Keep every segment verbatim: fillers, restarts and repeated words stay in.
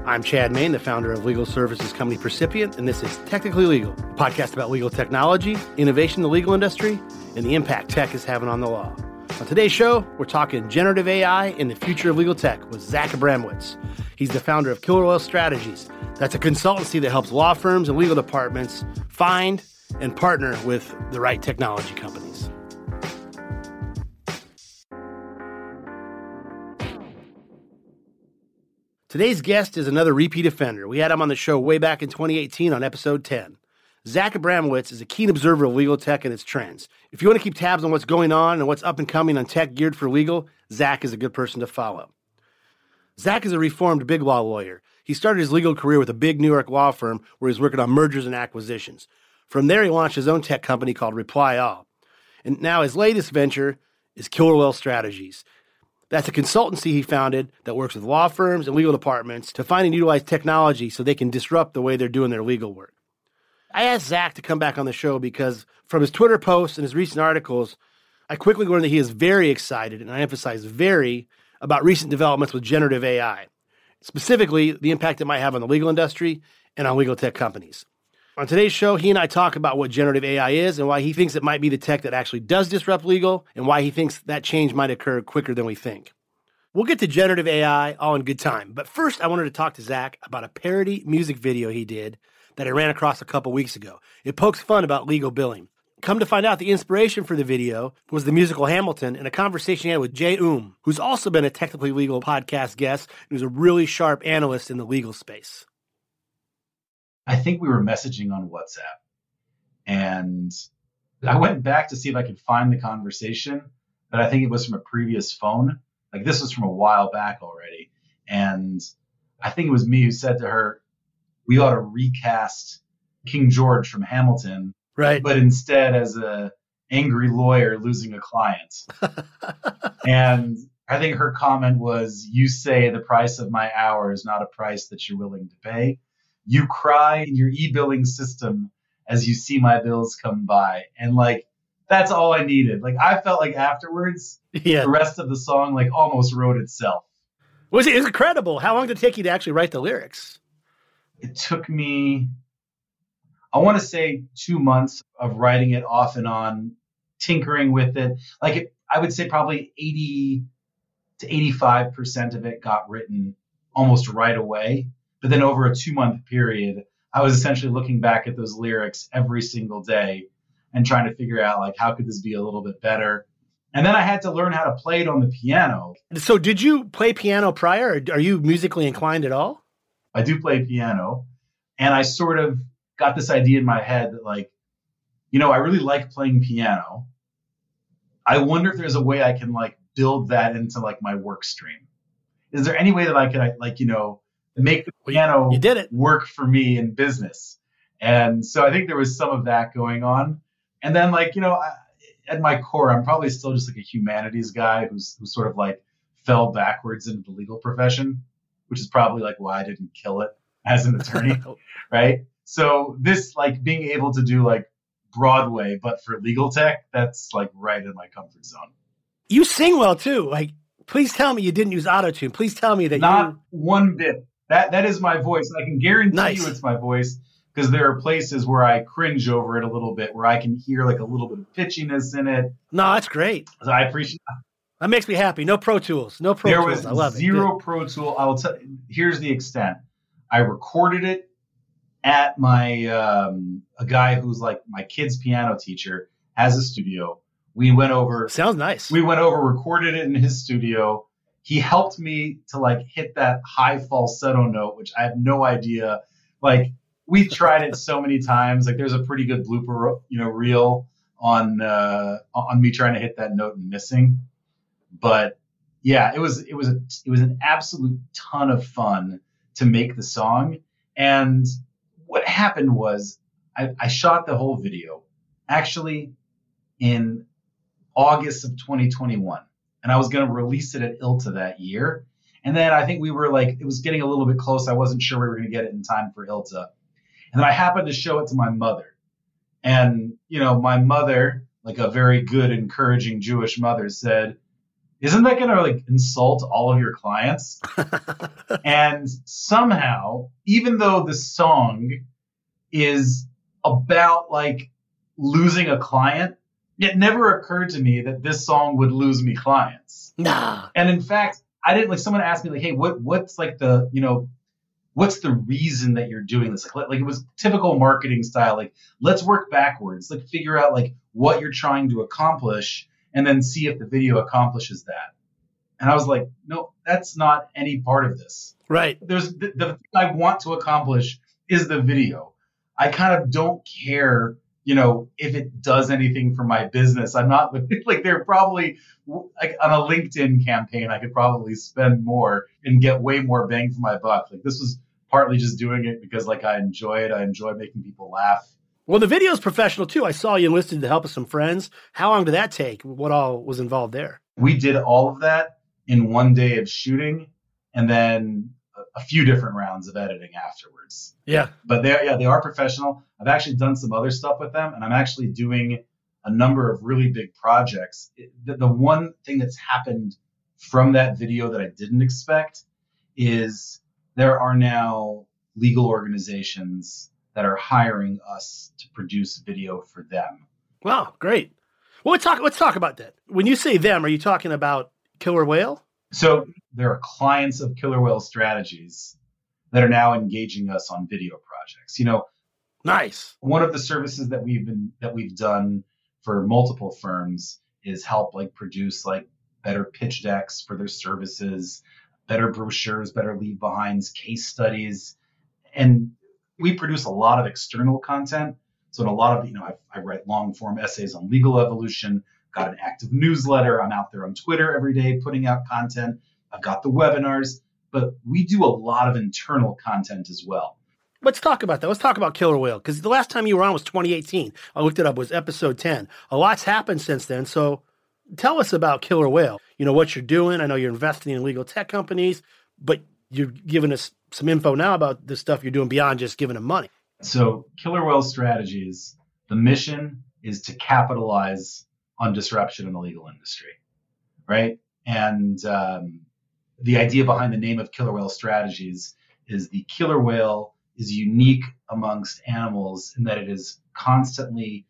I'm Chad Main, the founder of legal services company Percipient, and this is Technically Legal, a podcast about legal technology, innovation in the legal industry, and the impact tech is having on the law. On today's show, we're talking generative A I and the future of legal tech with Zach Abramowitz. He's the founder of Killer Whale Strategies. That's a consultancy that helps law firms and legal departments find and partner with the right technology companies. Today's guest is another repeat offender. We had him on the show way back in twenty eighteen on episode ten. Zach Abramowitz is a keen observer of legal tech and its trends. If you want to keep tabs on what's going on and what's up and coming on tech geared for legal, Zach is a good person to follow. Zach is a reformed big law lawyer. He started his legal career with a big New York law firm where he's working on mergers and acquisitions. From there, he launched his own tech company called Reply All. And now his latest venture is Killer Whale Strategies. That's a consultancy he founded that works with law firms and legal departments to find and utilize technology so they can disrupt the way they're doing their legal work. I asked Zach to come back on the show because from his Twitter posts and his recent articles, I quickly learned that he is very excited, and I emphasize very, about recent developments with generative A I, specifically the impact it might have on the legal industry and on legal tech companies. On today's show, he and I talk about what generative A I is and why he thinks it might be the tech that actually does disrupt legal and why he thinks that change might occur quicker than we think. We'll get to generative A I all in good time, but first I wanted to talk to Zach about a parody music video he did that I ran across a couple weeks ago. It pokes fun about legal billing. Come to find out, the inspiration for the video was the musical Hamilton and a conversation he had with Jay Um, who's also been a Technically Legal podcast guest and who's a really sharp analyst in the legal space. I think we were messaging on WhatsApp, and I went back to see if I could find the conversation, but I think it was from a previous phone. Like, this was from a while back already. And I think it was me who said to her, we ought to recast King George from Hamilton, right? But instead as a angry lawyer losing a client. And I think her comment was, you say the price of my hour is not a price that you're willing to pay. You cry in your e-billing system as you see my bills come by. And like, that's all I needed. Like, I felt like afterwards, yeah. The rest of the song like almost wrote itself. Was it? It was incredible. How long did it take you to actually write the lyrics? It took me, I want to say two months of writing it off and on, tinkering with it. Like it, I would say probably eighty to eighty-five percent of it got written almost right away. But then over a two month period, I was essentially looking back at those lyrics every single day and trying to figure out like, how could this be a little bit better? And then I had to learn how to play it on the piano. So did you play piano prior? Or are you musically inclined at all? I do play piano. And I sort of got this idea in my head that like, you know, I really like playing piano. I wonder if there's a way I can like build that into like my work stream. Is there any way that I could like, you know, make the piano you did it. work for me in business? And so I think there was some of that going on. And then like, you know, I, at my core, I'm probably still just like a humanities guy who's who sort of like fell backwards into the legal profession, which is probably like why I didn't kill it as an attorney, right? So this like being able to do like Broadway, but for legal tech, that's like right in my comfort zone. You sing well too. Like, please tell me you didn't use auto-tune. Please tell me that Not you... one bit. That That is my voice. I can guarantee nice. you it's my voice. Because there are places where I cringe over it a little bit, where I can hear like a little bit of pitchiness in it. No, that's great. So I appreciate that. That makes me happy. No Pro Tools. No Pro there Tools. was I love zero it. Pro Tool. I will tell. Here's the extent. I recorded it at my um, a guy who's like my kid's piano teacher has a studio. We went over. Sounds nice. We went over, recorded it in his studio. He helped me to like hit that high falsetto note, which I have no idea. Like. We tried it so many times. Like there's a pretty good blooper, you know, reel on uh, on me trying to hit that note and missing. But yeah, it was it was a, it was an absolute ton of fun to make the song. And what happened was I, I shot the whole video actually in August of twenty twenty-one, and I was going to release it at I L T A that year. And then I think we were like, it was getting a little bit close. I wasn't sure we were going to get it in time for I L T A. And then I happened to show it to my mother. And, you know, my mother, like a very good, encouraging Jewish mother, said, isn't that going to like insult all of your clients? And somehow, even though the song is about like losing a client, it never occurred to me that this song would lose me clients. Nah. And in fact, I didn't like someone asked me like, hey, what what's like the, you know, what's the reason that you're doing this? Like, like it was typical marketing style. Like, let's work backwards. Like, figure out like what you're trying to accomplish and then see if the video accomplishes that. And I was like, no, that's not any part of this. Right. There's the, the thing I want to accomplish is the video. I kind of don't care, you know, if it does anything for my business. I'm not like they're probably like on a LinkedIn campaign, I could probably spend more and get way more bang for my buck. Like this was partly just doing it because like I enjoy it. I enjoy making people laugh. Well, the video is professional too. I saw you enlisted to help with some friends. How long did that take? What all was involved there? We did all of that in one day of shooting and then a few different rounds of editing afterwards. Yeah. But they yeah, they are professional. I've actually done some other stuff with them, and I'm actually doing a number of really big projects. The, the one thing that's happened from that video that I didn't expect is there are now legal organizations that are hiring us to produce video for them. Wow, great. Well, let's talk, let's talk about that. When you say them, are you talking about Killer Whale? So there are clients of Killer Whale Strategies that are now engaging us on video projects. You know, nice. One of the services that we've been that we've done for multiple firms is help like produce like better pitch decks for their services, better brochures, better leave behinds, case studies, and we produce a lot of external content. So in a lot of, you know, I, I write long form essays on legal evolution, got an active newsletter. I'm out there on Twitter every day putting out content. I've got the webinars, but we do a lot of internal content as well. Let's talk about that. Let's talk about Killer Whale, because the last time you were on was twenty eighteen. I looked it up, it was episode ten. A lot's happened since then. So tell us about Killer Whale. You know, what you're doing. I know you're investing in legal tech companies, but you're giving us some info now about the stuff you're doing beyond just giving them money. So Killer Whale Strategies, the mission is to capitalize on disruption in the legal industry, right? And um, the idea behind the name of Killer Whale Strategies is the killer whale is unique amongst animals in that it is constantly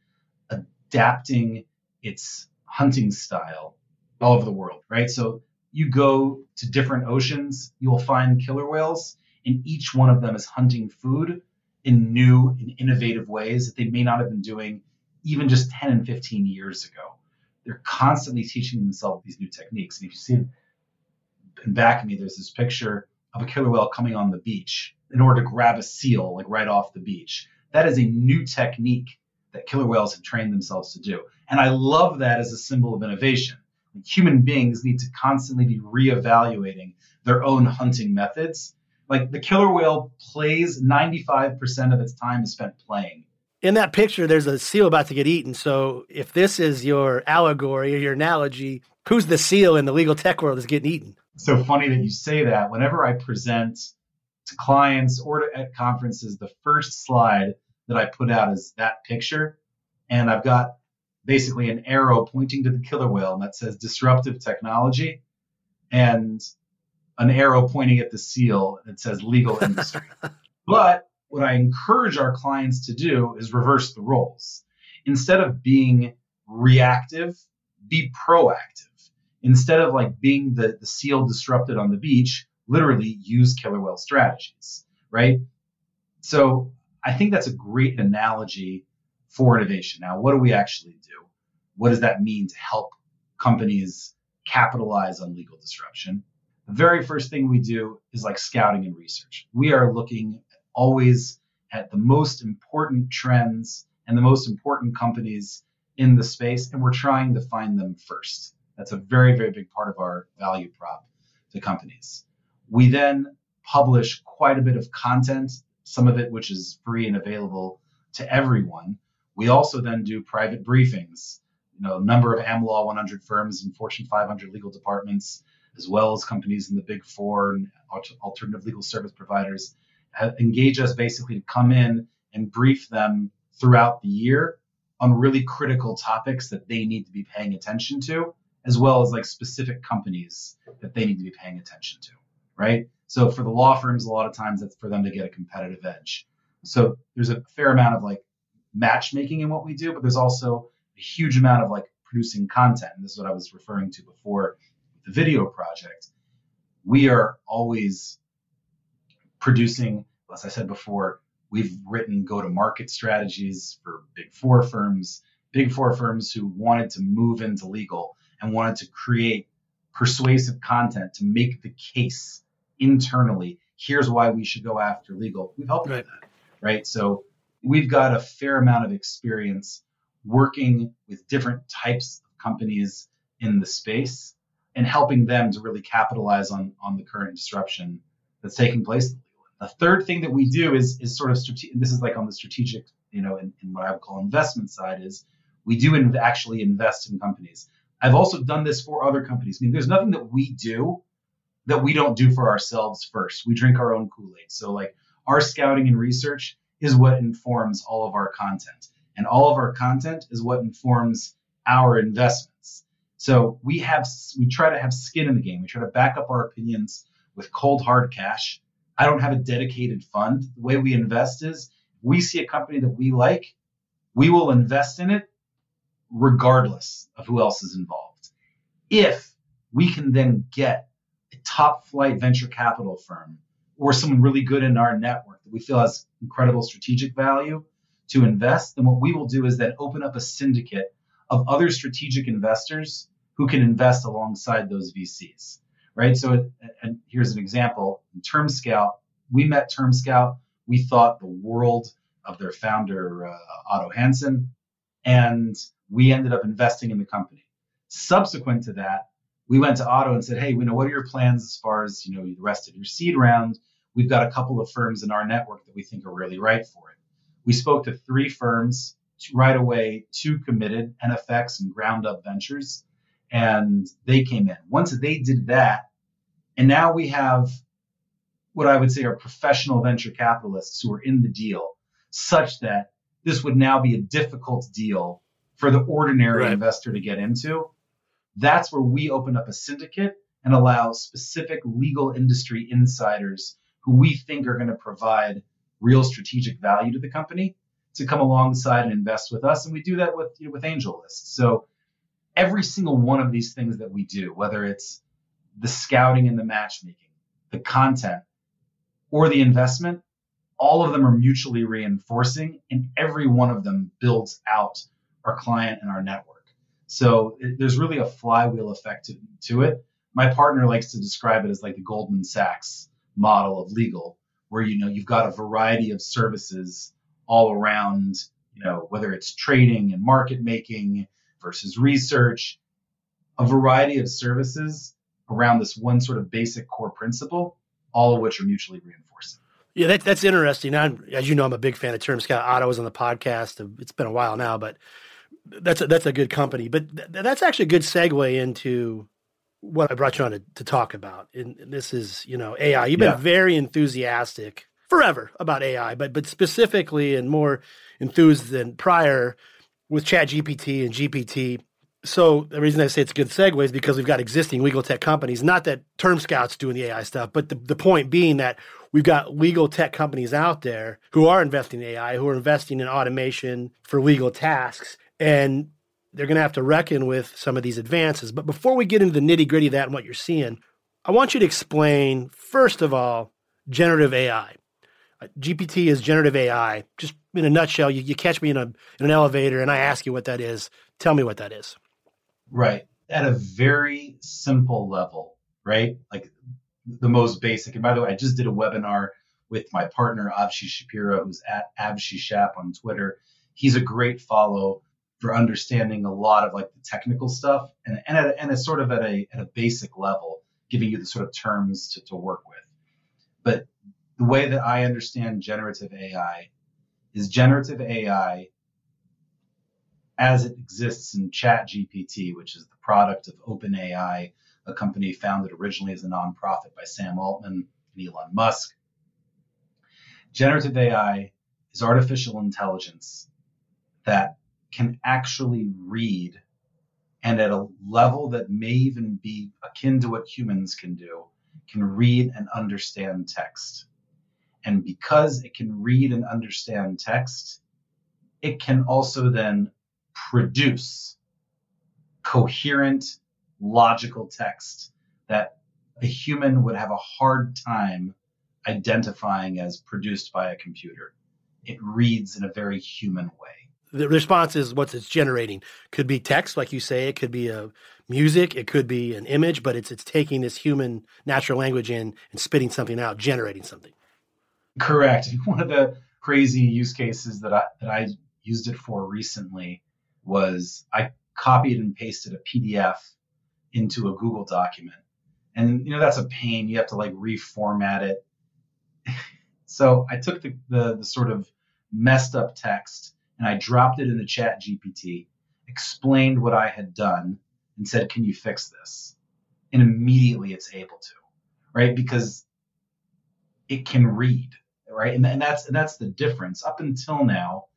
adapting its hunting style all over the world, right? So you go to different oceans, you will find killer whales, and each one of them is hunting food in new and innovative ways that they may not have been doing even just ten and fifteen years ago. They're constantly teaching themselves these new techniques. And if you see in back of me, there's this picture of a killer whale coming on the beach in order to grab a seal, like right off the beach. That is a new technique that killer whales have trained themselves to do. And I love that as a symbol of innovation. Like, human beings need to constantly be reevaluating their own hunting methods. Like the killer whale plays ninety-five percent of its time is spent playing. In that picture, there's a seal about to get eaten. So if this is your allegory or your analogy, who's the seal in the legal tech world that's getting eaten? So funny that you say that. Whenever I present to clients or to, at conferences, the first slide that I put out is that picture. And I've got basically an arrow pointing to the killer whale, and that says disruptive technology, and an arrow pointing at the seal that says legal industry. But what I encourage our clients to do is reverse the roles. Instead of being reactive, be proactive. Instead of like being the, the seal disrupted on the beach, literally use killer whale strategies, right? So I think that's a great analogy for innovation. Now, what do we actually do? What does that mean to help companies capitalize on legal disruption? The very first thing we do is like scouting and research. We are looking always at the most important trends and the most important companies in the space, and we're trying to find them first. That's a very, very big part of our value prop to companies. We then publish quite a bit of content, some of it which is free and available to everyone. We also then do private briefings. You know, a number of Am Law one hundred firms and Fortune five hundred legal departments, as well as companies in the Big Four and alternative legal service providers, have engaged us basically to come in and brief them throughout the year on really critical topics that they need to be paying attention to. as well as like specific companies that they need to be paying attention to, right? So for the law firms, a lot of times that's for them to get a competitive edge. So there's a fair amount of like matchmaking in what we do, but there's also a huge amount of like producing content. And this is what I was referring to before with the video project. We are always producing, as I said before, we've written go-to-market strategies for big four firms, big four firms who wanted to move into legal and wanted to create persuasive content to make the case internally. Here's why we should go after legal. We've helped right. with that, right? So we've got a fair amount of experience working with different types of companies in the space and helping them to really capitalize on, on the current disruption that's taking place. The third thing that we do is, is sort of strategic. This is like on the strategic, you know, in, in what I would call investment side is we do in, actually invest in companies. I've also done this for other companies. I mean, there's nothing that we do that we don't do for ourselves first. We drink our own Kool-Aid. So like our scouting and research is what informs all of our content. And all of our content is what informs our investments. So we have, we try to have skin in the game. We try to back up our opinions with cold, hard cash. I don't have a dedicated fund. The way we invest is we see a company that we like, we will invest in it regardless of who else is involved. If we can then get a top flight venture capital firm or someone really good in our network that we feel has incredible strategic value to invest, then what we will do is then open up a syndicate of other strategic investors who can invest alongside those V Cs. Right. So, and here's an example. In TermScout, we met TermScout. We thought the world of their founder, uh, Otto Hansen, and we ended up investing in the company. Subsequent to that, we went to Otto and said, hey, we know what are your plans as far as, you know, the rest of your seed round? We've got a couple of firms in our network that we think are really right for it. We spoke to three firms right away, two committed, N F X and Ground Up Ventures. And they came in. Once they did that, and now we have what I would say are professional venture capitalists who are in the deal, such that this would now be a difficult deal for the ordinary right. investor to get into. That's where we open up a syndicate and allow specific legal industry insiders who we think are going to provide real strategic value to the company to come alongside and invest with us. And we do that with, you know, with AngelList. So every single one of these things that we do, whether it's the scouting and the matchmaking, the content, or the investment, all of them are mutually reinforcing, and every one of them builds out our client and our network. So it, there's really a flywheel effect to, to it. My partner likes to describe it as like the Goldman Sachs model of legal, where, you know, you've got a variety of services all around, you know, whether it's trading and market making versus research, a variety of services around this one sort of basic core principle, all of which are mutually reinforcing. Yeah, that, that's interesting. I'm, as you know, I'm a big fan of TermScout. Otto was on the podcast. It's been a while now, but that's a, that's a good company. But th- that's actually a good segue into what I brought you on to, to talk about. And this is, you know, A I. You've been yeah. very enthusiastic forever about A I, but but specifically and more enthused than prior with ChatGPT and G P T. So the reason I say it's a good segue is because we've got existing legal tech companies, not that TermScout's doing the A I stuff, but the, the point being that we've got legal tech companies out there who are investing in A I, who are investing in automation for legal tasks, and they're going to have to reckon with some of these advances. But before we get into the nitty gritty of that and what you're seeing, I want you to explain, first of all, generative A I. Uh, G P T is generative A I. Just in a nutshell, you, you catch me in, a, in an elevator and I ask you what that is. Tell me what that is. Right. At a very simple level, right? Like the most basic. And by the way, I just did a webinar with my partner, Avshi Shapiro, who's at Avshi Shap on Twitter. He's a great follow for understanding a lot of like the technical stuff and, and, at, and it's sort of at a, at a basic level, giving you the sort of terms to, to work with. But the way that I understand generative A I is generative A I as it exists in ChatGPT, which is the product of OpenAI, a company founded originally as a nonprofit by Sam Altman and Elon Musk. Generative A I is artificial intelligence that can actually read and at a level that may even be akin to what humans can do, can read and understand text. And because it can read and understand text, it can also then produce coherent, logical text that a human would have a hard time identifying as produced by a computer. It reads in a very human way. The response is what it's generating. Could be text, like you say. It could be a music. It could be an image. But it's it's taking this human natural language in and spitting something out, generating something. Correct. One of the crazy use cases that I that I used it for recently was I copied and pasted a P D F into a Google document. And, you know, that's a pain. You have to like reformat it. So I took the, the, the sort of messed up text and I dropped it into Chat G P T, explained what I had done and said, can you fix this? And immediately it's able to, right? Because it can read, right? And, and that's and that's the difference. Up until now,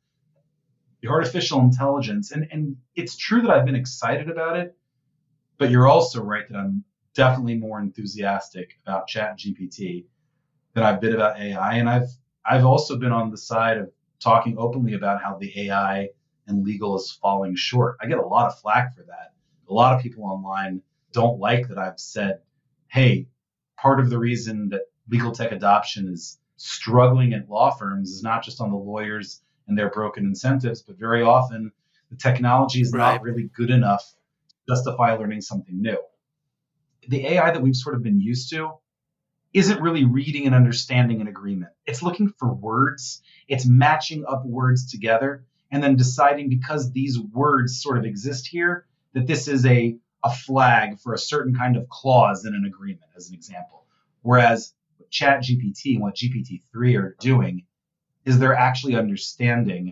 the artificial intelligence, and, and it's true that I've been excited about it, but you're also right that I'm definitely more enthusiastic about Chat G P T than I've been about A I. And I've I've also been on the side of talking openly about how the A I and legal is falling short. I get a lot of flack for that. A lot of people online don't like that I've said, hey, part of the reason that legal tech adoption is struggling at law firms is not just on the lawyers and their broken incentives, but very often the technology is right. not really good enough to justify learning something new. The A I that we've sort of been used to isn't really reading and understanding an agreement. It's looking for words. It's matching up words together and then deciding, because these words sort of exist here, that this is a, a flag for a certain kind of clause in an agreement, as an example. Whereas what Chat G P T and what G P T three are doing is they're actually understanding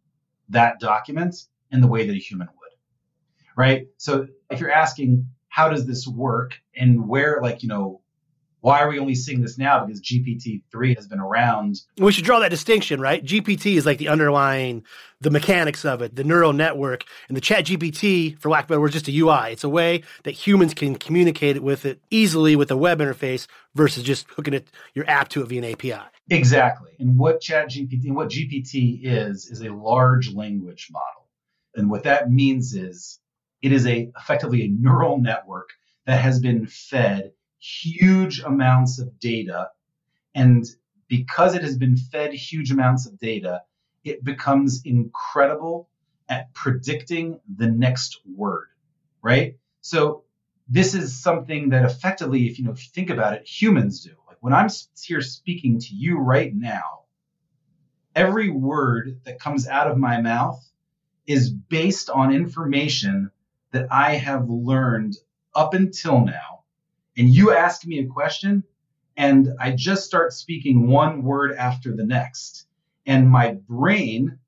that document in the way that a human would, right? So if you're asking, how does this work and where, like, you know, why are we only seeing this now? Because G P T three has been around. We should draw that distinction, right? G P T is like the underlying, the mechanics of it, the neural network. And the Chat G P T, for lack of a better word, is just a U I. It's a way that humans can communicate with it easily with a web interface versus just hooking it, your app to it via an A P I. Exactly. And what Chat G P T, what G P T is, is a large language model. And what that means is it is a effectively a neural network that has been fed huge amounts of data. And because it has been fed huge amounts of data, it becomes incredible at predicting the next word, right? So this is something that effectively, if you know, if you think about it, humans do. Like when I'm here speaking to you right now, every word that comes out of my mouth is based on information that I have learned up until now. And you ask me a question, and I just start speaking one word after the next. And my brain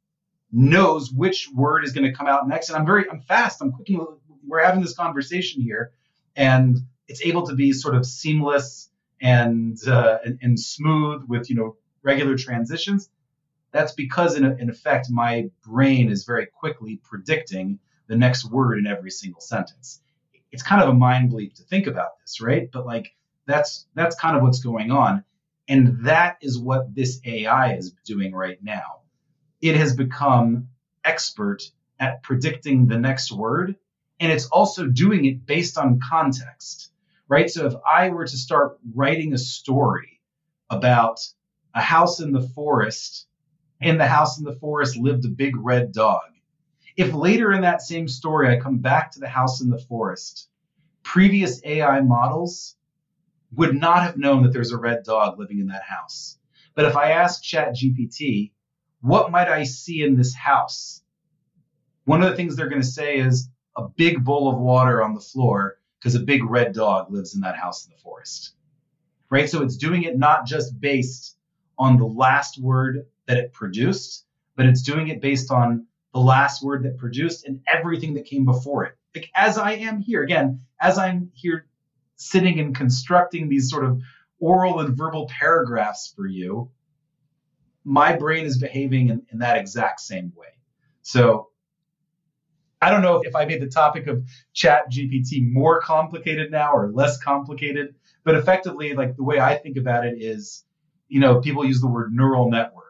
knows which word is going to come out next. And I'm very, I'm fast. I'm quick. We're having this conversation here, and it's able to be sort of seamless and uh, and, and smooth with, you know, regular transitions. That's because, in, in effect, my brain is very quickly predicting the next word in every single sentence. It's kind of a mind bleep to think about this, right? But like that's that's kind of what's going on. And that is what this A I is doing right now. It has become expert at predicting the next word, and it's also doing it based on context, right? So if I were to start writing a story about a house in the forest, in the house in the forest lived a big red dog. If later in that same story I come back to the house in the forest, previous A I models would not have known that there's a red dog living in that house. But if I ask Chat G P T, what might I see in this house? One of the things they're going to say is a big bowl of water on the floor because a big red dog lives in that house in the forest, right? So it's doing it not just based on the last word that it produced, but it's doing it based on the last word that produced and everything that came before it. Like as I am here, again, as I'm here sitting and constructing these sort of oral and verbal paragraphs for you, my brain is behaving in, in that exact same way. So I don't know if I made the topic of Chat G P T more complicated now or less complicated, but effectively, like the way I think about it is, you know, people use the word neural network.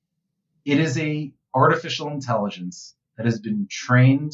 It is a artificial intelligence that has been trained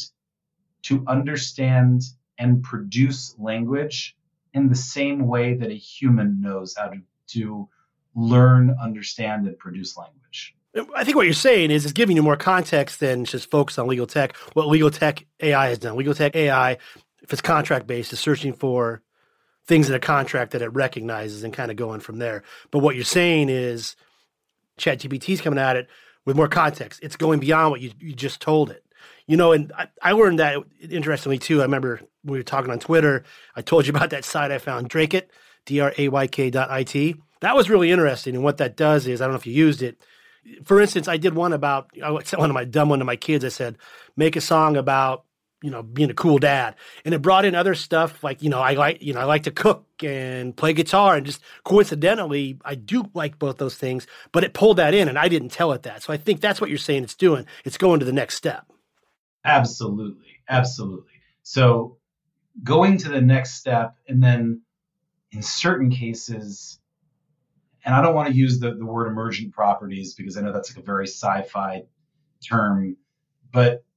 to understand and produce language in the same way that a human knows how to, to learn, understand, and produce language. I think what you're saying is it's giving you more context than just focus on legal tech. What legal tech A I has done. Legal tech A I, if it's contract-based, is searching for things in a contract that it recognizes and kind of going from there. But what you're saying is ChatGPT is coming at it with more context. It's going beyond what you, you just told it. You know, and I, I learned that, interestingly, too. I remember when we were talking on Twitter, I told you about that site I found, Drayk, D R A Y K dot I T. That was really interesting. And what that does is, I don't know if you used it. For instance, I did one about, I sent one of my dumb one to my kids. I said, make a song about, you know, being a cool dad. And it brought in other stuff like, you know, I like, you know, I like to cook and play guitar, and just coincidentally, I do like both those things, but it pulled that in and I didn't tell it that. So I think that's what you're saying it's doing. It's going to the next step. Absolutely. Absolutely. So going to the next step, and then in certain cases, and I don't want to use the, the word emergent properties because I know that's like a very sci-fi term, but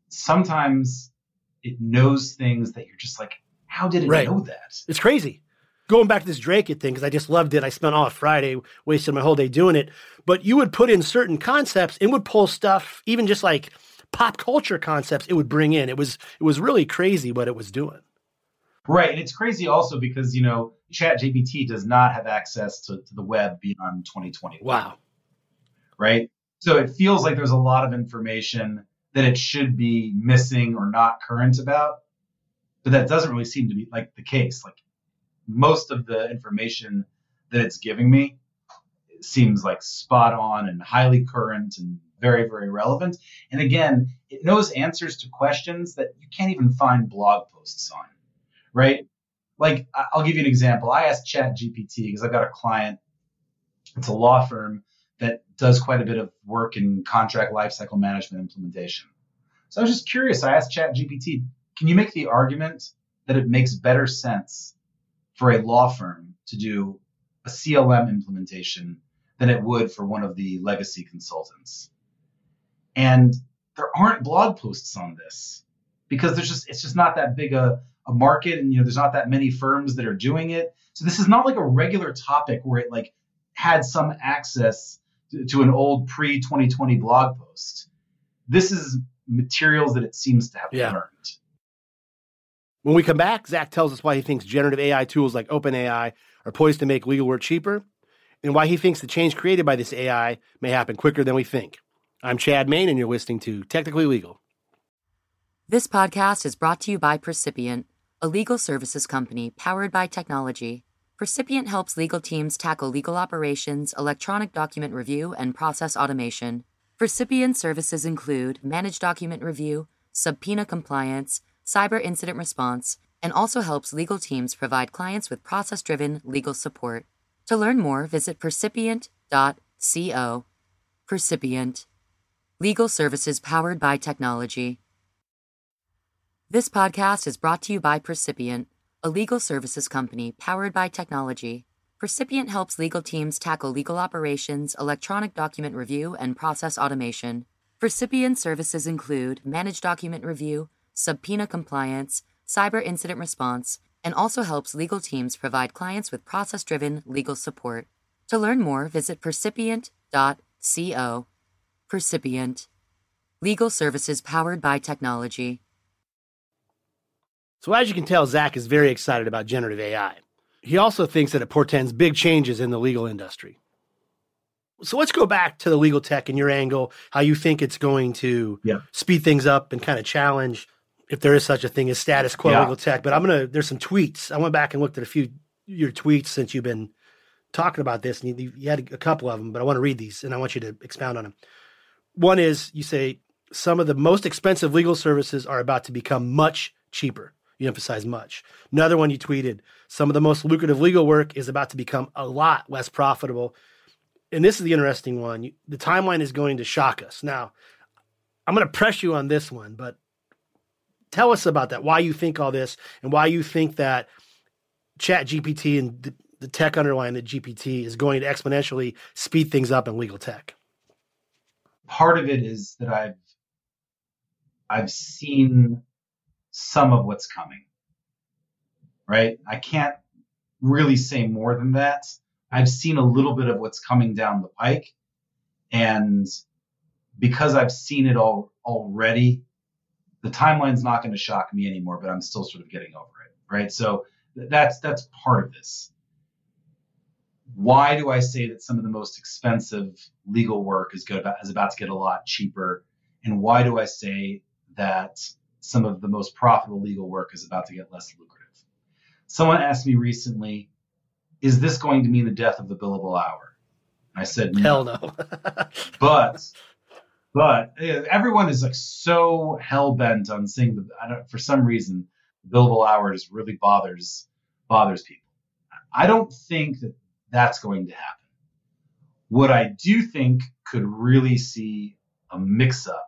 sometimes it knows things that you're just like, how did it right. know that? It's crazy. Going back to this Drayk thing, because I just loved it. I spent all of Friday, wasted my whole day doing it. But you would put in certain concepts, it would pull stuff, even just like pop culture concepts, it would bring in. It was it was really crazy what it was doing. Right. And it's crazy also because, you know, ChatGPT does not have access to, to the web beyond twenty twenty. Wow. Right. So it feels like there's a lot of information that it should be missing or not current about. But that doesn't really seem to be like the case. Like most of the information that it's giving me seems like spot on and highly current and very, very relevant. And again, it knows answers to questions that you can't even find blog posts on. Right? Like, I'll give you an example. I asked ChatGPT because I've got a client. It's a law firm that does quite a bit of work in contract lifecycle management implementation. So I was just curious. I asked ChatGPT, can you make the argument that it makes better sense for a law firm to do a C L M implementation than it would for one of the legacy consultants? And there aren't blog posts on this because there's just it's just not that big a a market, and you know there's not that many firms that are doing it. So this is not like a regular topic where it like had some access to, to an old pre twenty twenty blog post. This is materials that it seems to have yeah. learned. When we come back, Zach tells us why he thinks generative A I tools like OpenAI are poised to make legal work cheaper, and why he thinks the change created by this A I may happen quicker than we think. I'm Chad Main, and you're listening to Technically Legal. This podcast is brought to you by Percipient, a legal services company powered by technology. Percipient helps legal teams tackle legal operations, electronic document review, and process automation. Percipient services include managed document review, subpoena compliance, cyber incident response, and also helps legal teams provide clients with process-driven legal support. To learn more, visit percipient dot co. Percipient. Legal services powered by technology. This podcast is brought to you by Percipient, a legal services company powered by technology. Percipient helps legal teams tackle legal operations, electronic document review, and process automation. Percipient services include managed document review, subpoena compliance, cyber incident response, and also helps legal teams provide clients with process-driven legal support. To learn more, visit percipient dot co. Percipient. Legal services powered by technology. So as you can tell, Zach is very excited about generative A I. He also thinks that it portends big changes in the legal industry. So let's go back to the legal tech and your angle, how you think it's going to yeah. speed things up and kind of challenge, if there is such a thing as status quo yeah. legal tech. But I'm going to, there's some tweets. I went back and looked at a few your tweets since you've been talking about this, and you, you had a couple of them, but I want to read these and I want you to expound on them. One is, you say, some of the most expensive legal services are about to become much cheaper. You emphasize much. Another one you tweeted, some of the most lucrative legal work is about to become a lot less profitable. And this is the interesting one. You, the timeline is going to shock us. Now, I'm going to press you on this one, but Tell us about that, why you think all this, and why you think that ChatGPT and the, the tech underlying the G P T is going to exponentially speed things up in legal tech. Part of it is that I've I've seen some of what's coming, right? I can't really say more than that. I've seen a little bit of what's coming down the pike, and because I've seen it all already, the timeline's not going to shock me anymore, but I'm still sort of getting over it, right? So that's that's part of this. Why do I say that some of the most expensive legal work is, good, is about to get a lot cheaper? And why do I say that some of the most profitable legal work is about to get less lucrative? Someone asked me recently, is this going to mean the death of the billable hour? I said, no. Hell no. but but everyone is like so hell-bent on saying that, I don't, for some reason, the billable hour just really bothers bothers people. I don't think that that's going to happen. What I do think could really see a mix-up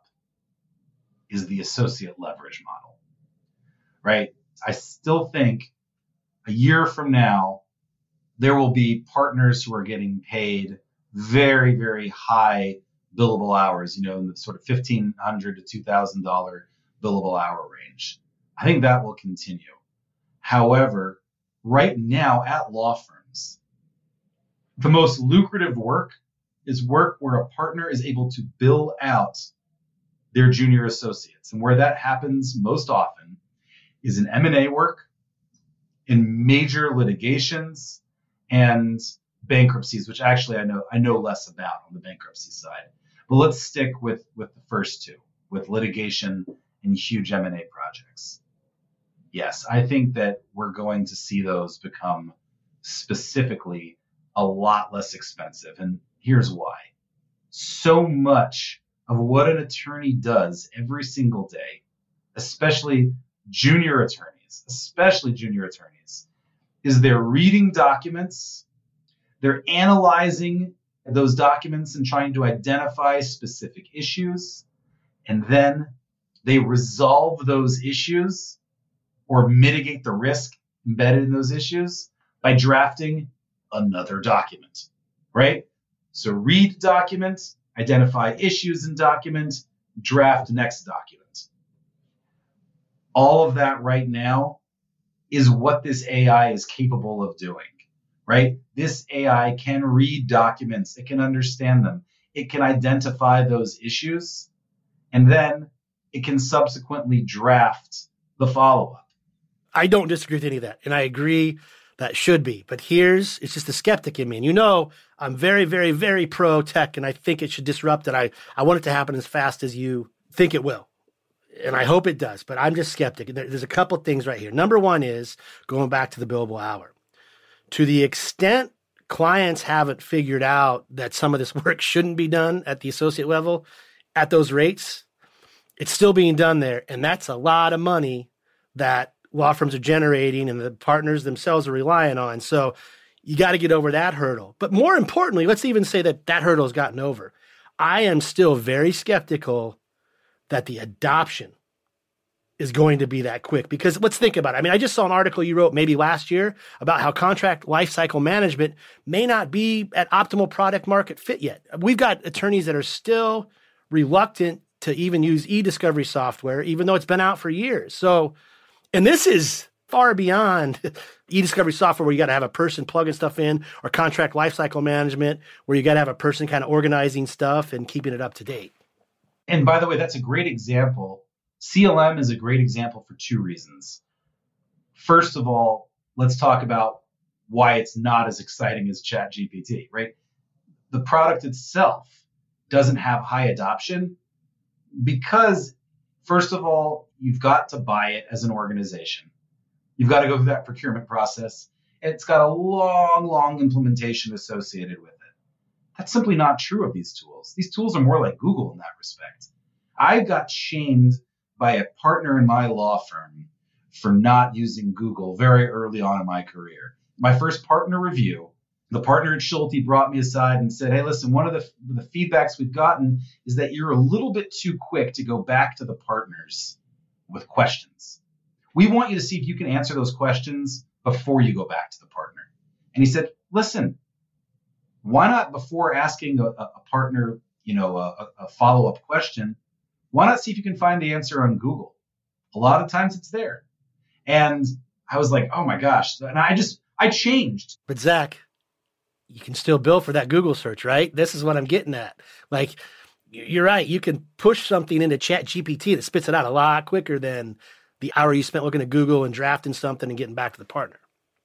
is the associate leverage model, right? I still think a year from now, there will be partners who are getting paid very, very high billable hours, you know, in the sort of fifteen hundred dollars to two thousand dollars billable hour range. I think that will continue. However, right now at law firms, the most lucrative work is work where a partner is able to bill out their junior associates. And where that happens most often is in M and A work, in major litigations, and bankruptcies, which actually I know I know less about on the bankruptcy side. But let's stick with, with the first two, with litigation and huge M and A projects. Yes, I think that we're going to see those become specifically a lot less expensive. And here's why. So much of what an attorney does every single day, especially junior attorneys, especially junior attorneys, is they're reading documents, they're analyzing those documents and trying to identify specific issues, and then they resolve those issues or mitigate the risk embedded in those issues by drafting another document, right? So read document, identify issues in document, draft next document. All of that right now is what this A I is capable of doing, right? This A I can read documents, it can understand them, it can identify those issues, and then it can subsequently draft the follow-up. I don't disagree with any of that, and I agree that should be. But here's, it's just the skeptic in me. And you know, I'm very, very, very pro-tech, and I think it should disrupt it. I, I want it to happen as fast as you think it will. And I hope it does, but I'm just skeptic. There, there's a couple things right here. Number one is going back to the billable hour. To the extent clients haven't figured out that some of this work shouldn't be done at the associate level at those rates, it's still being done there. And that's a lot of money that law firms are generating and the partners themselves are relying on. So you got to get over that hurdle. But more importantly, let's even say that that hurdle has gotten over. I am still very skeptical that the adoption is going to be that quick. Because let's think about it. I mean, I just saw an article you wrote maybe last year about how contract lifecycle management may not be at optimal product market fit yet. We've got attorneys that are still reluctant to even use e-discovery software, even though it's been out for years. So, and this is far beyond e-discovery software where you got to have a person plugging stuff in, or contract lifecycle management where you got to have a person kind of organizing stuff and keeping it up to date. And by the way, that's a great example. C L M is a great example for two reasons. First of all, let's talk about why it's not as exciting as ChatGPT, right? The product itself doesn't have high adoption because, first of all, you've got to buy it as an organization. You've got to go through that procurement process. It's got a long, long implementation associated with it. That's simply not true of these tools. These tools are more like Google in that respect. I got shamed by a partner in my law firm for not using Google very early on in my career. My first partner review, the partner at Schulte brought me aside and said, hey, listen, one of the, the feedbacks we've gotten is that you're a little bit too quick to go back to the partners with questions. We want you to see if you can answer those questions before you go back to the partner. And he said, listen, why not before asking a, a partner, you know, a, a follow-up question, why not see if you can find the answer on Google? A lot of times it's there. And I was like, oh my gosh. And I just, I changed. But Zach, you can still bill for that Google search, right? This is what I'm getting at. Like, you're right. You can push something into Chat G P T that spits it out a lot quicker than the hour you spent looking at Google and drafting something and getting back to the partner.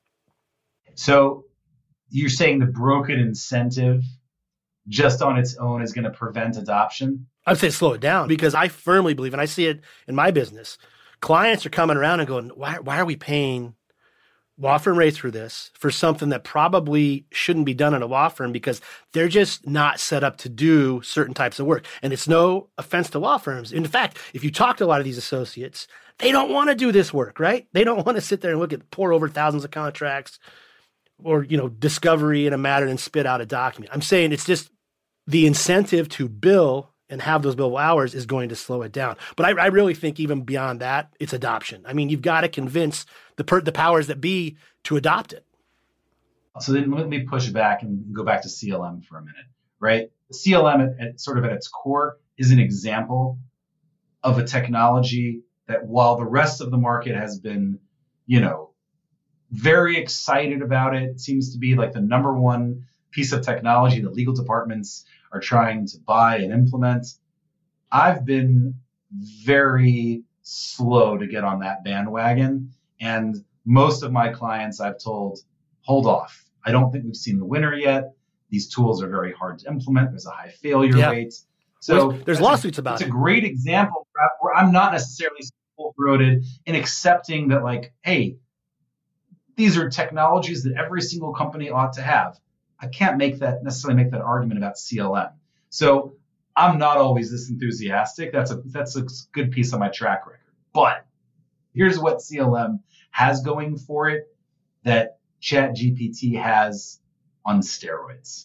So you're saying the broken incentive just on its own is going to prevent adoption? I'd say slow it down, because I firmly believe, and I see it in my business, clients are coming around and going, why, why are we paying law firm rates for this, for something that probably shouldn't be done in a law firm because they're just not set up to do certain types of work. And it's no offense to law firms. In fact, if you talk to a lot of these associates, they don't want to do this work, right? They don't want to sit there and look at, pour over thousands of contracts or, you know, discovery in a matter and spit out a document. I'm saying it's just the incentive to bill and have those billable hours is going to slow it down. But I, I really think even beyond that, it's adoption. I mean, you've got to convince the per, the powers that be to adopt it. So then let me push back and go back to C L M for a minute, right? C L M at, at sort of at its core is an example of a technology that, while the rest of the market has been, you know, very excited about it, it seems to be like the number one piece of technology that legal departments are trying to buy and implement. I've been very slow to get on that bandwagon. And most of my clients I've told, hold off. I don't think we've seen the winner yet. These tools are very hard to implement. There's a high failure yeah. rate. So there's, there's lawsuits a, about it's it. It's a great example where I'm not necessarily full-throated in accepting that, like, hey, these are technologies that every single company ought to have. I can't make that necessarily make that argument about C L M. So I'm not always this enthusiastic. That's a that's a good piece of my track record. But here's what C L M has going for it that Chat G P T has on steroids.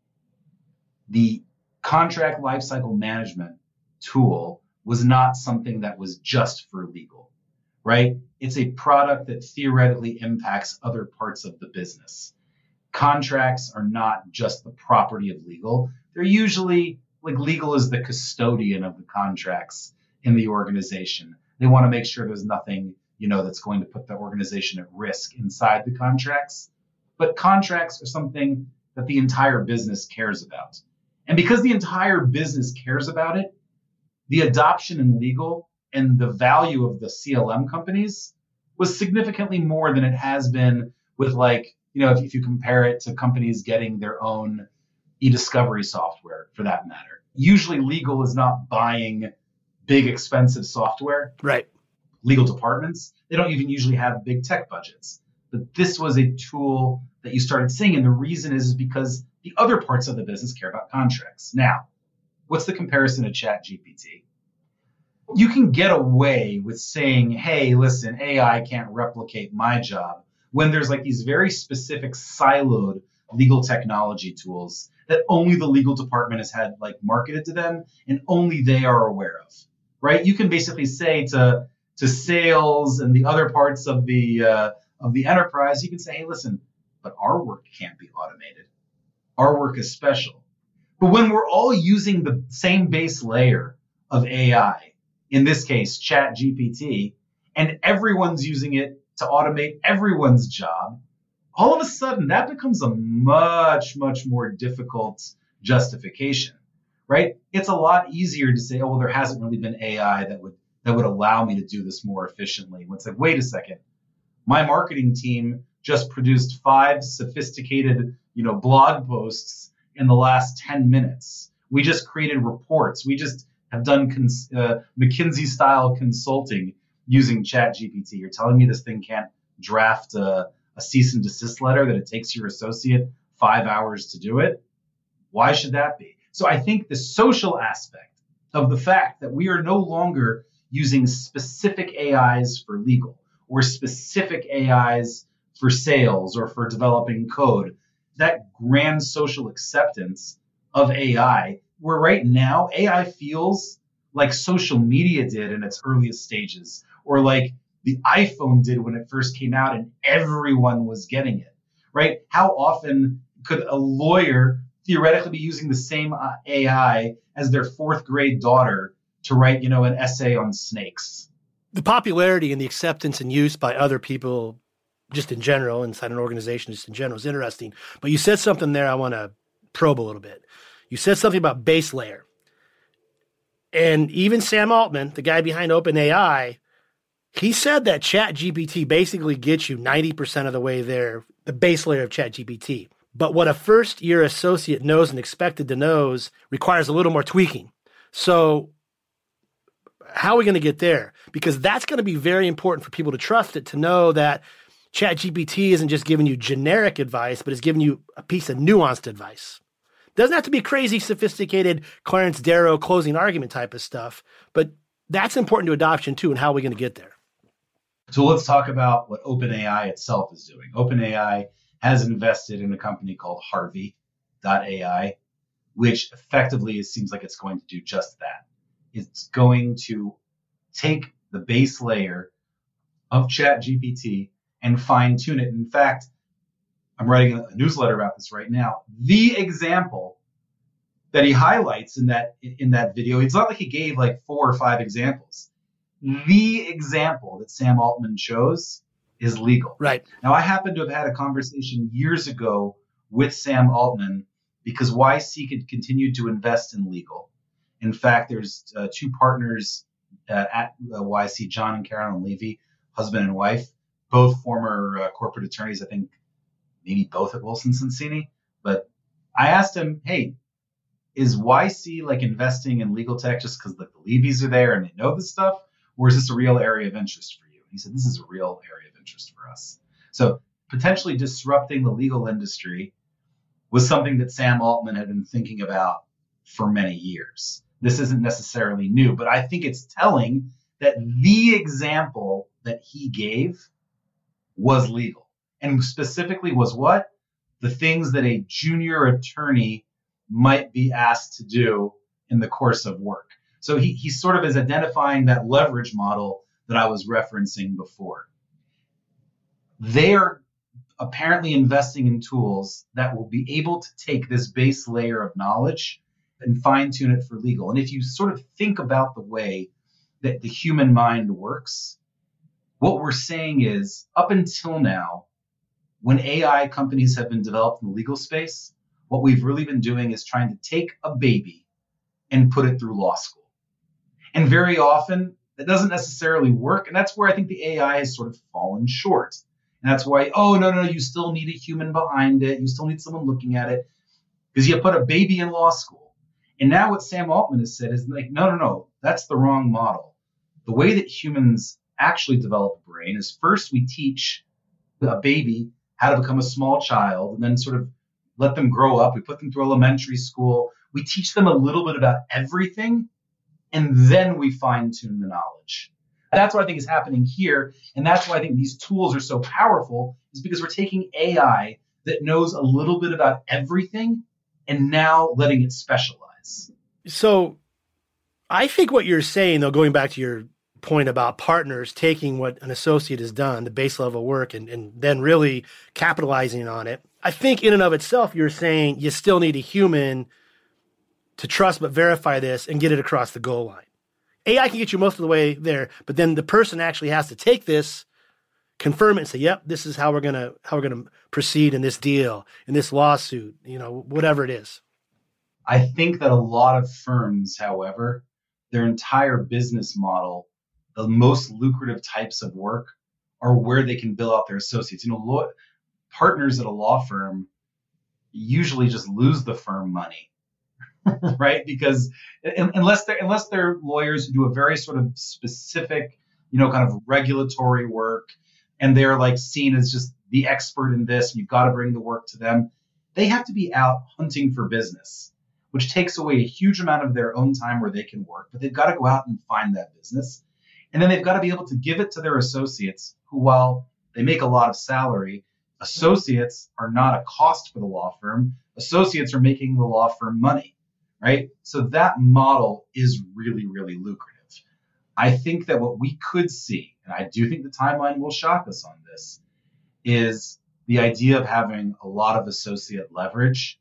The contract lifecycle management tool was not something that was just for legal, right? It's a product that theoretically impacts other parts of the business. Contracts are not just the property of legal. They're usually, like, legal is the custodian of the contracts in the organization. They want to make sure there's nothing, you know, that's going to put the organization at risk inside the contracts. But contracts are something that the entire business cares about. And because the entire business cares about it, the adoption in legal and the value of the C L M companies was significantly more than it has been with, like, you know, if, if you compare it to companies getting their own e-discovery software, for that matter. Usually legal is not buying big, expensive software. Right. Legal departments, they don't even usually have big tech budgets. But this was a tool that you started seeing. And the reason is because the other parts of the business care about contracts. Now, what's the comparison to Chat G P T? You can get away with saying, hey, listen, A I can't replicate my job, when there's like these very specific siloed legal technology tools that only the legal department has had like marketed to them and only they are aware of, right? You can basically say to, to sales and the other parts of the, uh, of the enterprise, you can say, hey, listen, but our work can't be automated. Our work is special. But when we're all using the same base layer of A I, in this case, Chat G P T, and everyone's using it to automate everyone's job, all of a sudden that becomes a much, much more difficult justification, right? It's a lot easier to say, oh, well, there hasn't really been A I that would that would allow me to do this more efficiently. And it's like, wait a second, my marketing team just produced five sophisticated, you know, blog posts in the last ten minutes. We just created reports. We just have done cons- uh, McKinsey-style consulting using Chat G P T. You're telling me this thing can't draft a, a cease and desist letter, that it takes your associate five hours to do it? Why should that be? So I think the social aspect of the fact that we are no longer using specific A Is for legal or specific A Is for sales or for developing code, that grand social acceptance of A I, where right now A I feels like social media did in its earliest stages, or like the iPhone did when it first came out and everyone was getting it, right? How often could a lawyer theoretically be using the same uh, A I as their fourth grade daughter to write, you know, an essay on snakes? The popularity and the acceptance and use by other people just in general, inside an organization just in general, is interesting. But you said something there I want to probe a little bit. You said something about base layer. And even Sam Altman, the guy behind OpenAI, he said that ChatGPT basically gets you ninety percent of the way there, the base layer of ChatGPT. But what a first-year associate knows and expected to knows requires a little more tweaking. So how are we going to get there? Because that's going to be very important for people to trust it, to know that ChatGPT isn't just giving you generic advice, but it's giving you a piece of nuanced advice. Doesn't have to be crazy, sophisticated Clarence Darrow closing argument type of stuff, but that's important to adoption too, and how are we going to get there? So let's talk about what OpenAI itself is doing. OpenAI has invested in a company called Harvey dot A I, which effectively it seems like it's going to do just that. It's going to take the base layer of ChatGPT and fine tune it. In fact, I'm writing a newsletter about this right now. The example that he highlights in that in that video, it's not like he gave like four or five examples. The example that Sam Altman chose is legal. Right. Now, I happen to have had a conversation years ago with Sam Altman because Y C could continue to invest in legal. In fact, there's uh, two partners uh, at uh, Y C, John and Carolyn Levy, husband and wife, both former uh, corporate attorneys, I think maybe both at Wilson Sonsini. But I asked him, hey, is Y C like investing in legal tech just because the Levys are there and they know this stuff? Or is this a real area of interest for you? And he said, this is a real area of interest for us. So potentially disrupting the legal industry was something that Sam Altman had been thinking about for many years. This isn't necessarily new, but I think it's telling that the example that he gave was legal. And specifically was what? The things that a junior attorney might be asked to do in the course of work. So he, he sort of is identifying that leverage model that I was referencing before. They are apparently investing in tools that will be able to take this base layer of knowledge and fine tune it for legal. And if you sort of think about the way that the human mind works, what we're saying is up until now, when A I companies have been developed in the legal space, what we've really been doing is trying to take a baby and put it through law school. And very often that doesn't necessarily work. And that's where I think the A I has sort of fallen short. And that's why, oh, no, no, you still need a human behind it. You still need someone looking at it because you put a baby in law school. And now what Sam Altman has said is like, no, no, no, that's the wrong model. The way that humans actually develop a brain is first we teach a baby how to become a small child and then sort of let them grow up. We put them through elementary school. We teach them a little bit about everything, and then we fine tune the knowledge. That's what I think is happening here. And that's why I think these tools are so powerful, is because we're taking A I that knows a little bit about everything and now letting it specialize. So I think what you're saying, though, going back to your point about partners taking what an associate has done, the base level work, and, and then really capitalizing on it, I think in and of itself, you're saying you still need a human to trust but verify this and get it across the goal line. A I can get you most of the way there, but then the person actually has to take this, confirm it, and say, "Yep, this is how we're gonna how we're gonna proceed in this deal, in this lawsuit, you know, whatever it is." I think that a lot of firms, however, their entire business model, the most lucrative types of work, are where they can bill out their associates. You know, law, partners at a law firm usually just lose the firm money. Right? Because unless they're unless they're lawyers who do a very sort of specific, you know, kind of regulatory work, and they're like seen as just the expert in this, and you've got to bring the work to them, they have to be out hunting for business, which takes away a huge amount of their own time where they can work. But they've got to go out and find that business. And then they've got to be able to give it to their associates who, while they make a lot of salary, associates are not a cost for the law firm. Associates are making the law firm money. right? So that model is really, really lucrative. I think that what we could see, and I do think the timeline will shock us on this, is the idea of having a lot of associate leverage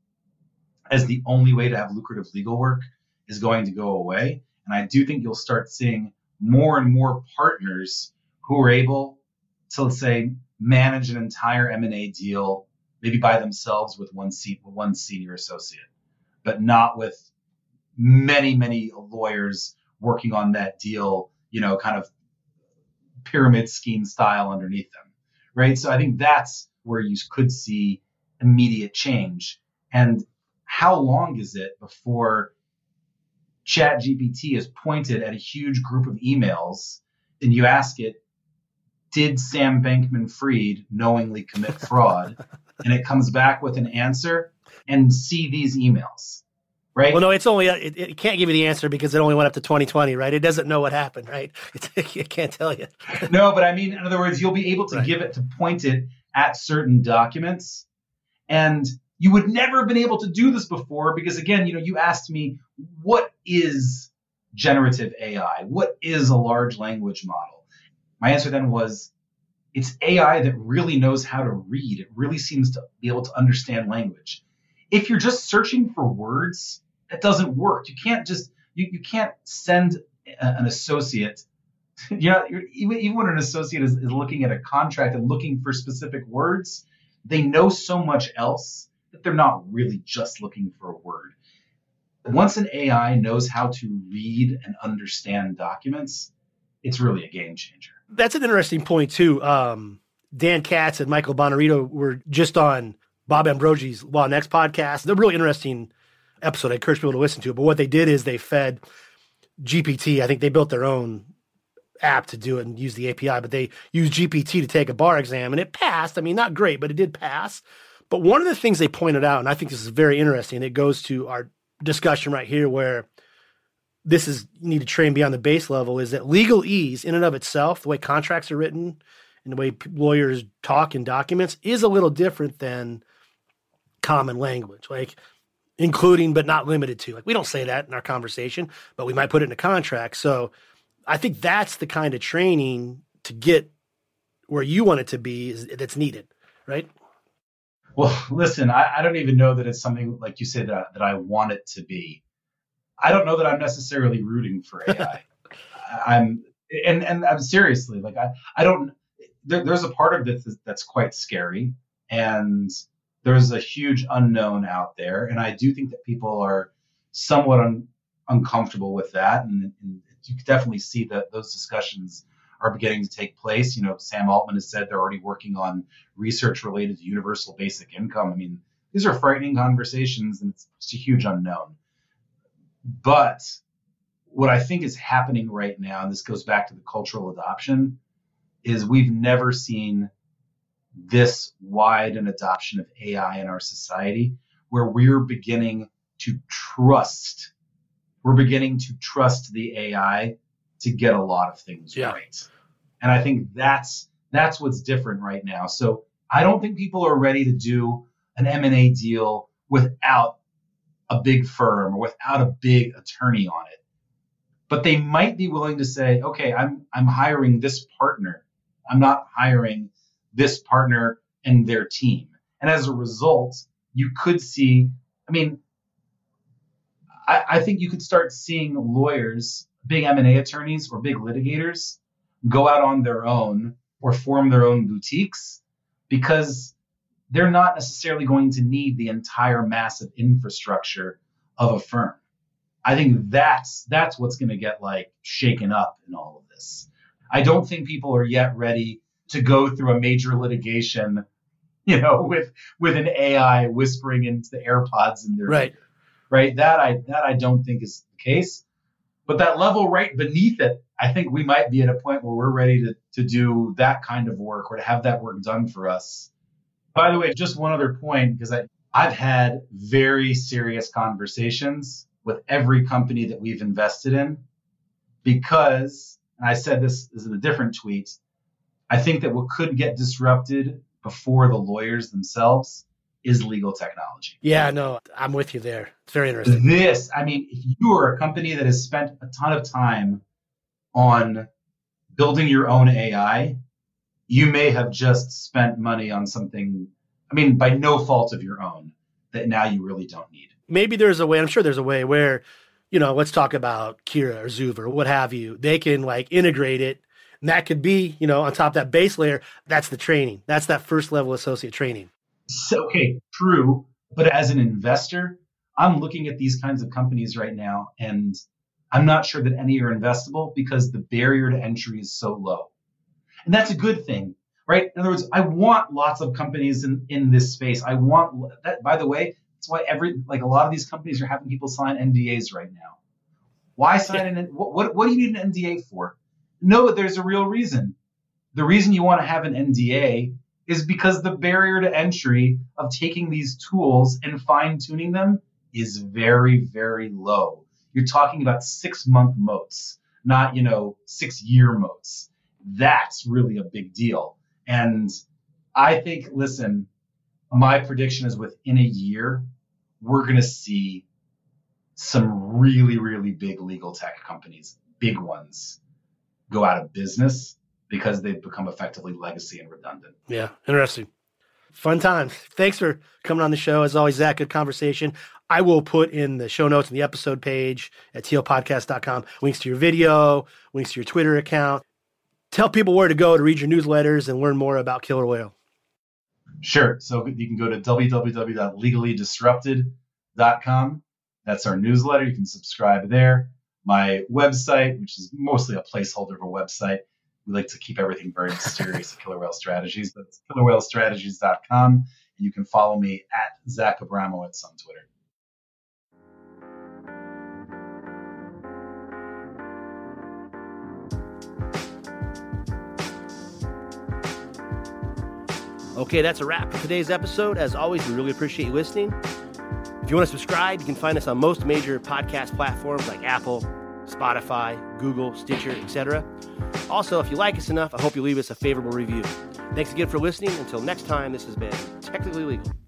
as the only way to have lucrative legal work is going to go away. And I do think you'll start seeing more and more partners who are able to, let's say, manage an entire M and A deal, maybe by themselves with one seat, one senior associate, but not with many, many lawyers working on that deal, you know, kind of pyramid scheme style underneath them, right? So I think that's where you could see immediate change. And how long is it before ChatGPT is pointed at a huge group of emails and you ask it, did Sam Bankman-Fried knowingly commit fraud? And it comes back with an answer, and see these emails, right? Well, no, it's only, it, it can't give you the answer because it only went up to twenty twenty, right? It doesn't know what happened, right? It's, it can't tell you. No, but I mean, in other words, you'll be able to right. give it to point it at certain documents. And you would never have been able to do this before because, again, you know, you asked me, what is generative A I? What is a large language model? My answer then was, it's A I that really knows how to read. It really seems to be able to understand language. If you're just searching for words, that doesn't work. You can't just, you, you can't send a, an associate, you know, you're, even, even when an associate is, is looking at a contract and looking for specific words, they know so much else that they're not really just looking for a word. Once an A I knows how to read and understand documents, it's really a game changer. That's an interesting point too. Um, Dan Katz and Michael Bonarito were just on Bob Ambrosi's Law Next podcast. They're a really interesting episode. I encourage people to listen to it. But what they did is they fed G P T. I think they built their own app to do it and use the A P I, but they used G P T to take a bar exam and it passed. I mean, not great, but it did pass. But one of the things they pointed out, and I think this is very interesting, it goes to our discussion right here where this is, you need to train beyond the base level, is that legalese in and of itself, the way contracts are written and the way lawyers talk in documents is a little different than common language, like including but not limited to. Like we don't say that in our conversation, but we might put it in a contract. So I think that's the kind of training to get where you want it to be is, that's needed, right? Well, listen, I, I don't even know that it's something like you said that, that I want it to be. I don't know that I'm necessarily rooting for A I. I'm and and I'm seriously like I I don't. There, there's a part of this that's quite scary, and there's a huge unknown out there, and I do think that people are somewhat un, uncomfortable with that, and, and you can definitely see that those discussions are beginning to take place. You know, Sam Altman has said they're already working on research related to universal basic income. I mean, these are frightening conversations, and it's, it's a huge unknown. But what I think is happening right now, and this goes back to the cultural adoption, is we've never seen this wide an adoption of A I in our society where we're beginning to trust, we're beginning to trust the A I to get a lot of things yeah. right. And I think that's that's what's different right now. So I don't think people are ready to do an M and A deal without a big firm or without a big attorney on it. But they might be willing to say, okay, I'm I'm hiring this partner. I'm not hiring this partner and their team. And as a result, you could see, I mean, I, I think you could start seeing lawyers, big M and A attorneys or big litigators go out on their own or form their own boutiques because they're not necessarily going to need the entire massive infrastructure of a firm. I think that's that's what's going to get like shaken up in all of this. I don't think people are yet ready to go through a major litigation, you know, with with an A I whispering into the AirPods in their right, ear, right. That I that I don't think is the case. But that level right beneath it, I think we might be at a point where we're ready to to do that kind of work or to have that work done for us. By the way, just one other point, because I I've had very serious conversations with every company that we've invested in, because, and I said this, this is a different tweet, I think that what could get disrupted before the lawyers themselves is legal technology. Yeah, no, I'm with you there. It's very interesting. This, I mean, if you are a company that has spent a ton of time on building your own A I, you may have just spent money on something, I mean, by no fault of your own, that now you really don't need. Maybe there's a way, I'm sure there's a way where, you know, let's talk about Kira or Zuva or what have you. They can like integrate it. And that could be, you know, on top of that base layer, that's the training. That's that first level associate training. So, okay, true. But as an investor, I'm looking at these kinds of companies right now, and I'm not sure that any are investable because the barrier to entry is so low. And that's a good thing, right? In other words, I want lots of companies in, in this space. I want that, by the way, that's why every, like a lot of these companies are having people sign N D As right now. Why sign an, what, what, what do you need an N D A for? No, but there's a real reason. The reason you want to have an N D A is because the barrier to entry of taking these tools and fine tuning them is very, very low. You're talking about six month moats, not, you know, six year moats. That's really a big deal. And I think, listen, my prediction is within a year, we're going to see some really, really big legal tech companies, big ones, go out of business because they've become effectively legacy and redundant. Yeah, interesting. Fun times. Thanks for coming on the show. As always, Zach, good conversation. I will put in the show notes and the episode page at T L podcast dot com links to your video, links to your Twitter account. Tell people where to go to read your newsletters and learn more about Killer Whale. Sure. So you can go to w w w dot legally disrupted dot com. That's our newsletter. You can subscribe there. My website, which is mostly a placeholder of a website. We like to keep everything very mysterious at Killer Whale Strategies, but it's killer whale strategies dot com. And you can follow me at Zach Abramowitz on Twitter. Okay, that's a wrap for today's episode. As always, we really appreciate you listening. If you want to subscribe, you can find us on most major podcast platforms like Apple, Spotify, Google, Stitcher, et cetera. Also, if you like us enough, I hope you leave us a favorable review. Thanks again for listening. Until next time, this has been Technically Legal.